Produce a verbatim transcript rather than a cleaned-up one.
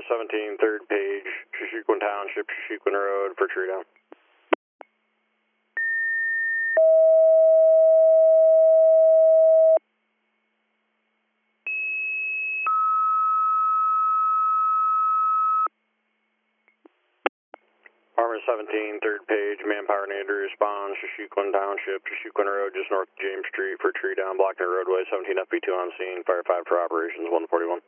seventeen, third page, Shashuquan Township, Shashuquan Road for tree down. Armor seventeen, third page, manpower needed to respond, Shashuquan Township, Shashuquan Road, just north of James Street for tree down, blocking the roadway, seventeen F B two on scene, fire five for operations, one forty-one.